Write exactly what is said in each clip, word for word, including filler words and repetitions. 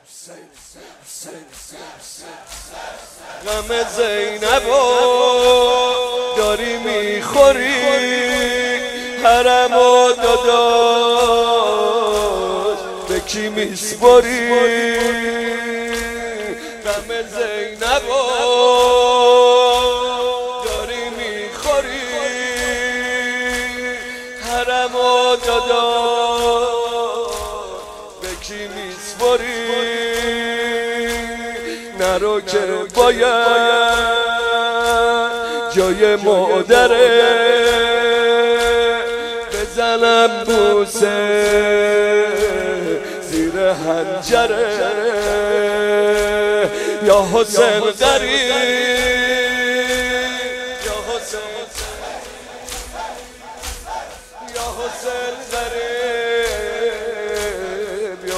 غم زینبو داری میخوری، حرم و داداش به کی میسپاری؟ غم زینبو داری میخوری، حرم و داداش به کی میسپاری؟ نرو که باید جای مادره بزنم بوسه زیر حنجره. یا حسین غریب، یا حسین، یا حسین غریب، یا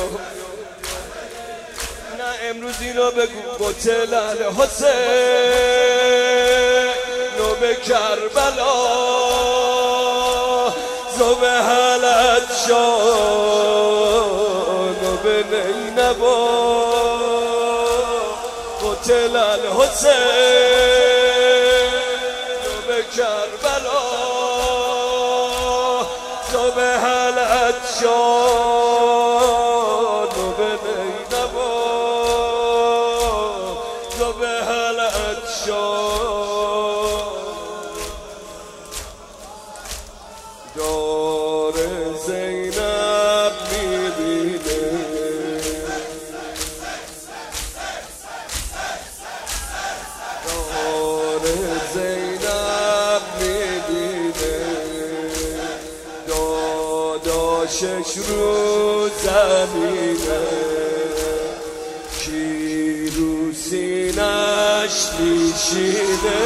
نه امروز اینو بگو قتل الحسین نو به کربلا زوبه حلت شان و به نینوا قتل الحسین نو به کربلا زوبه حلت شان و به نینوا زوبه حلت شان. دار زینب میبینه دار زینب میبینه داداشش رو زمینه کی رو سینش میشینه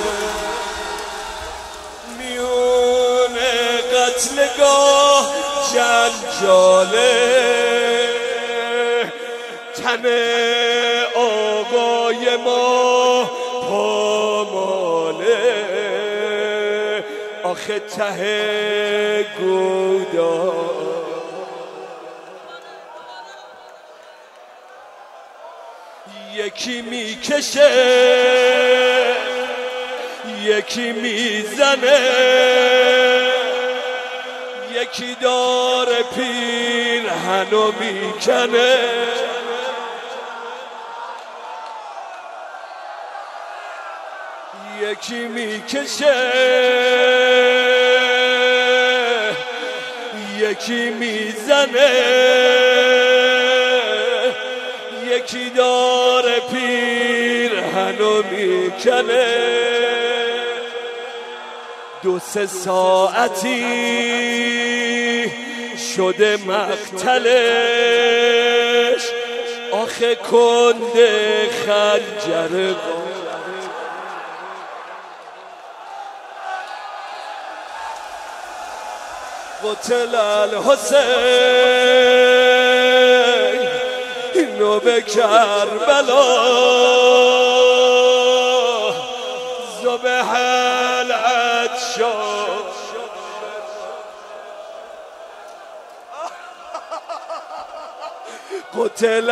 قتلگاه جنجاله تن آقای ما پاماله آخه ته گودا یکی میکشه یکی میزنه یکی داره پیرهنو میکنه یکی میکشه یکی میزنه یکی داره پیرهنو میکنه. دو سه ساعتی شده مقتلش آخه کنده خنجر قتل الحسین اینو به کربلا ذبح العطشان. قتل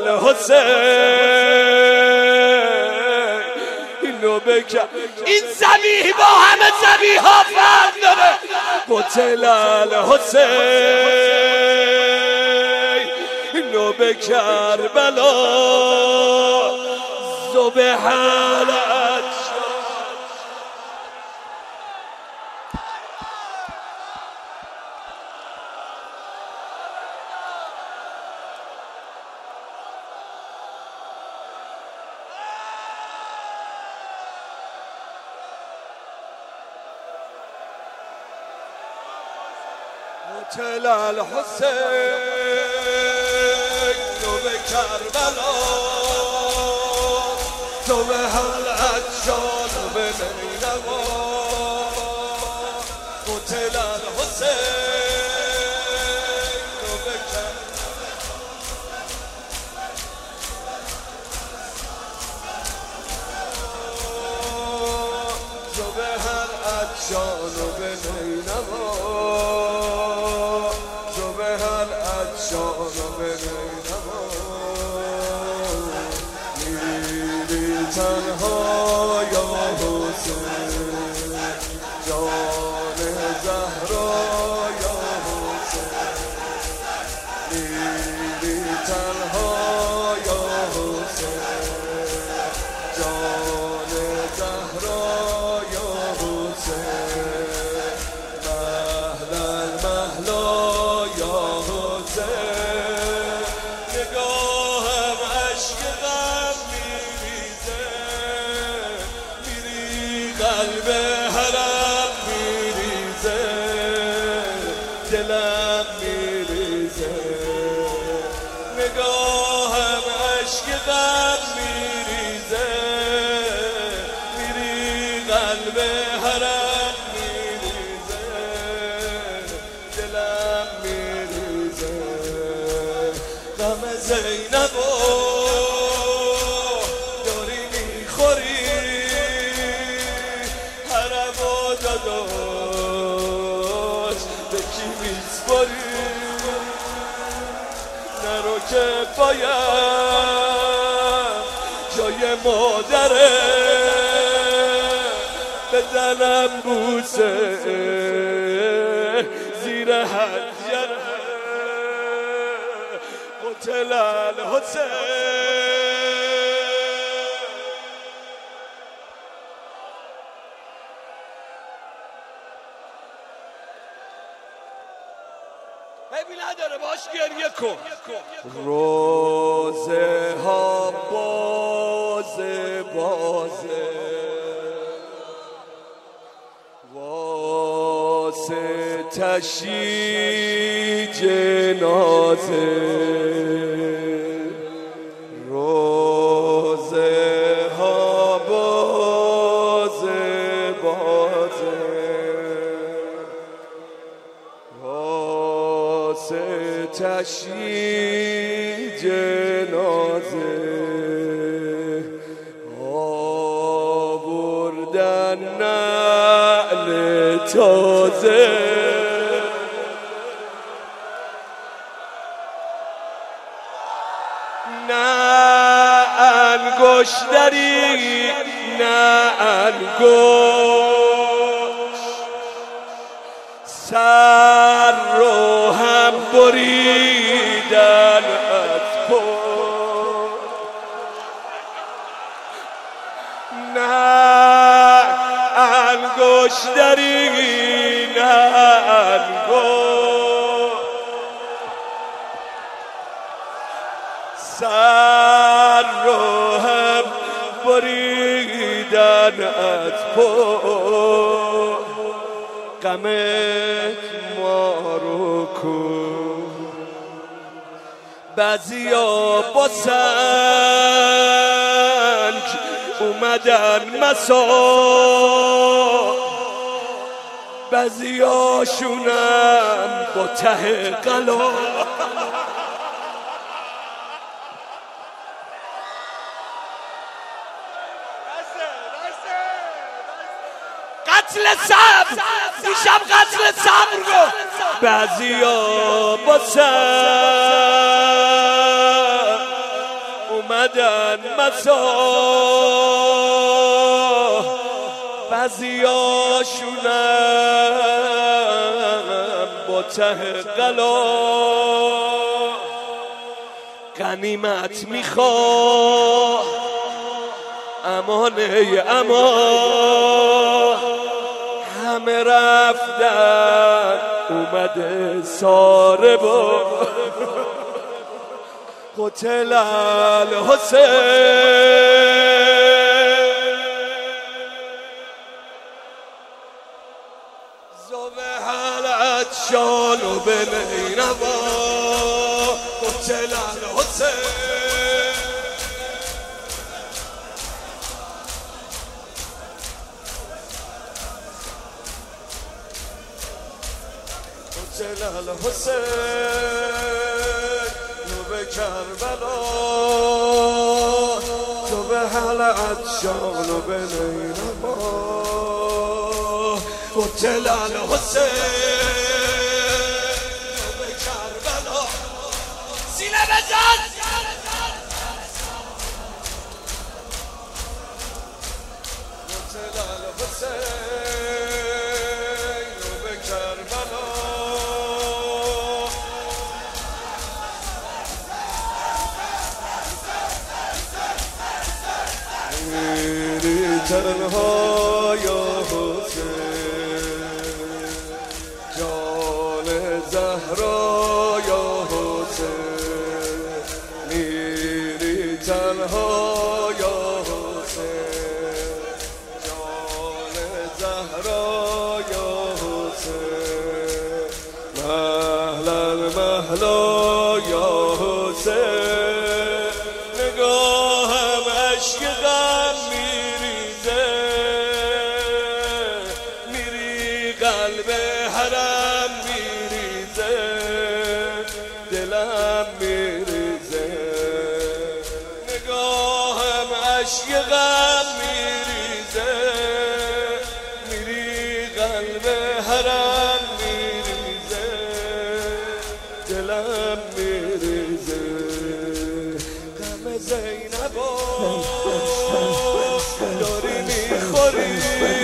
الحسین اینو بکن این ذبیح با همه ذبیح ها فرق داره. قتل الحسین اینو به کربلا ذبح العطشان. قتل الحسین نو به کربلا ذبح العطشان به نینوا. قتل الحسین نو به کربلا ذبح العطشان به نینوا. شانو به نینوا تنها یا حسین جان زهرا یا حسین میری تنها یا حسین جان زهرا یا حسین مهلا مهلا یا حسین نگاهم عشق غم میریزه میری قلب حرم میریزه دلم میریزه نگاهم عشق غم میریزه میری قلب حرم میریزه دلم میریزه غم زینبو داری میخوری حرم و داداش به کی میسپاری نرو که باید جای مادره بزنم بوسه زیر حجره قتل الحسین عیبی نداره باش گریه کن روزه ها بازه بازه واسه تشییع جنازه روزه ها بازه بازه واسه تشییع جنازه آوردن نعل تازه نه انگشتری نه انگشت سر رو هم بریدن از پشت نه انگشتری نه انگشت سر رو هم بریدن از پشت غمت ما رو کن بعضیا با سنگ اومدن مسا بعضیاشونم با ته قلا قتل صبر دیشب قتل صبر رو بعضیا با سر اومدن مسا بعضیاشونم با ته قلا غنیمت میخواه امانه اما همه رفتن اومده ساره با قتل الحسین زوبه حلت شالو به نینوا قتل الحسین قتل الحسین تو به کربلا تو به حلقت شالو به نینوا قتل الحسین تو به کربلا سینه بزن تنها یا حسین جان زهرا یا حسین میری تنها یا حسین جان زهرا یا حسین مهلا مهلا یا حسین نگاهم عشق غم قلب حرم میریزه دلم میریزه نگاهم عشق غم میریزه میری قلب حرم میریزه دلم میریزه غم زینبو داری میخوری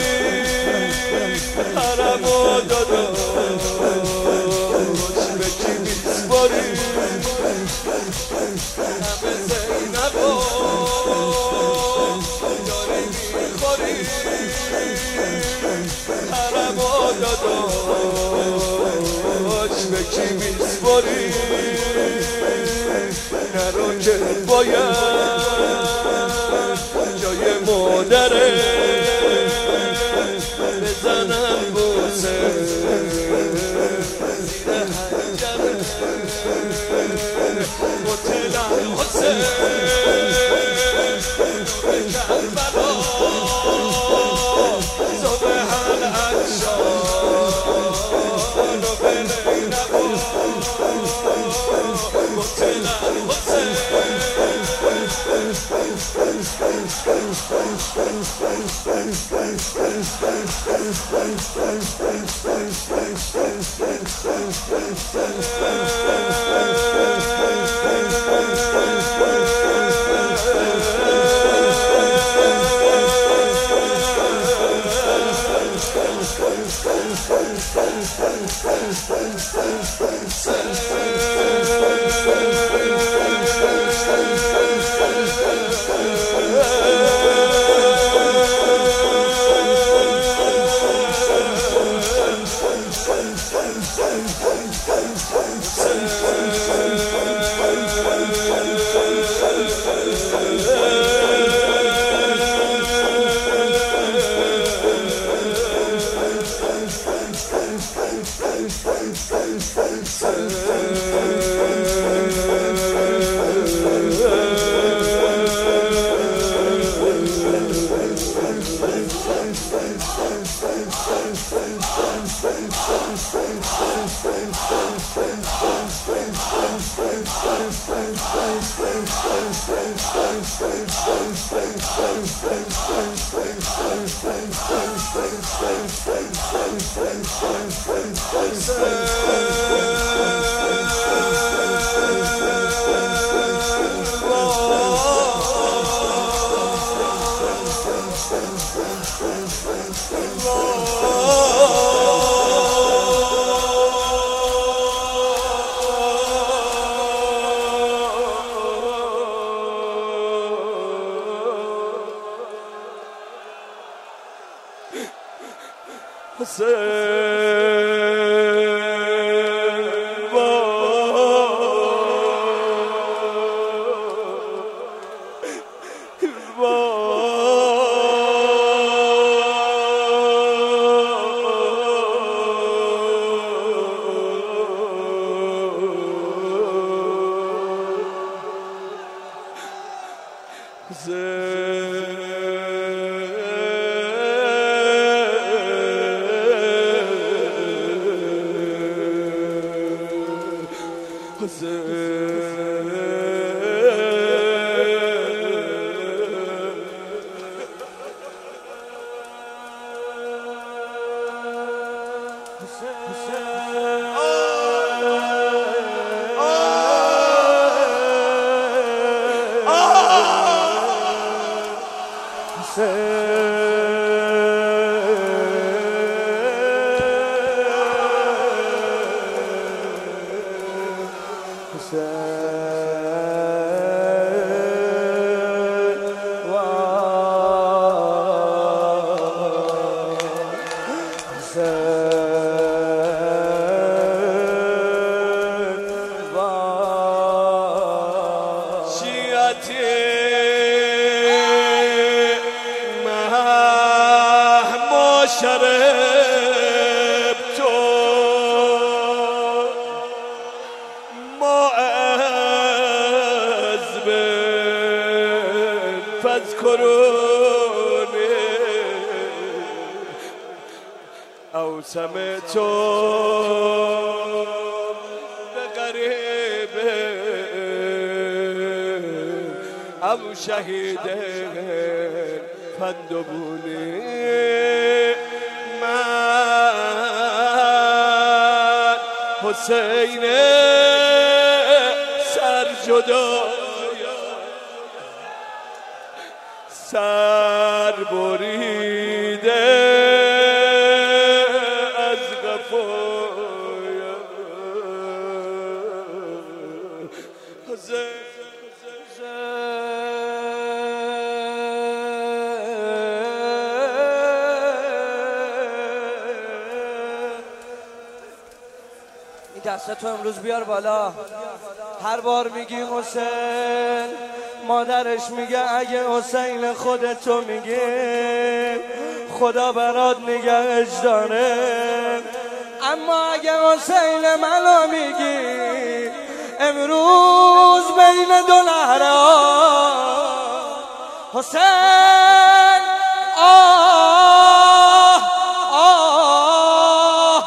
حرمو داداش به کی میسپاری همه زینبو داری میخوری حرمو داداش به کی میسپاری نرو که باید جای مادره بزنم بوسه زیر حنجره قتل الحسین نور کربلا صبح العطشان و بلینبا قتل الحسین شرب تو معز بن فاذكروني او سمعتم بغریب او شهید فاندبوني حسین سرجدا سر بریده از قفای حسین دستتو امروز بیار بالا. هر بار میگی حسین مادرش میگه اگه حسین خودتو میگی خدا برات نگهش داره، اما اگه حسین منو میگی امروز بین دو لهرا حسین آه آه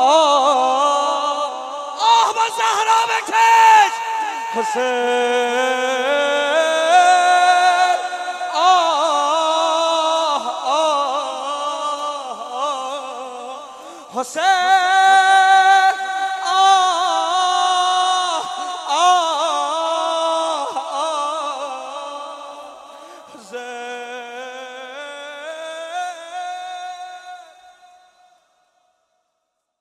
آه با زهرا بکش حسین آه آه آه حسین